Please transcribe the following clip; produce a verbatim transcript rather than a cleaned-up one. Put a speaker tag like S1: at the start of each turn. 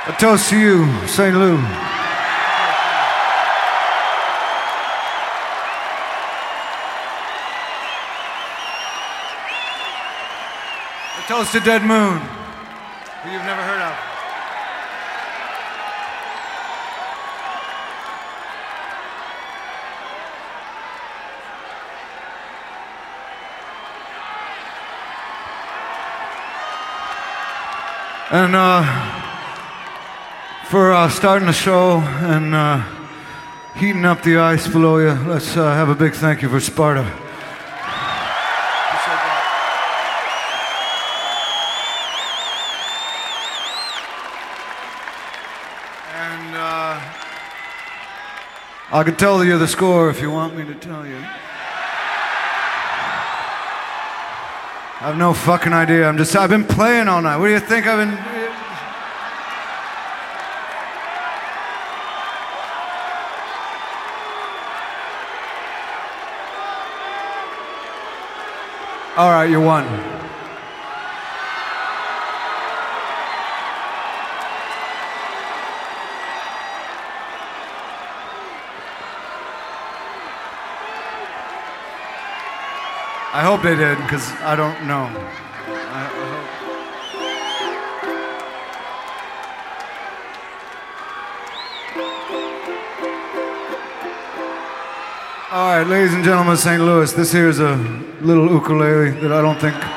S1: A toast to you, Saint Lou. A toast to Dead Moon, who you've never heard of. And uh, for uh, starting the show and uh, heating up the ice below you, let's uh, have a big thank you for Sparta. And uh, I can tell you the score if you want me to tell you. I have no fucking idea. I'm just, I've been playing all night. What do you think I've been... All right, you won. I hope they did, because I don't know. I, I hope. All right, ladies and gentlemen of Saint Louis, this here is a little ukulele that I don't think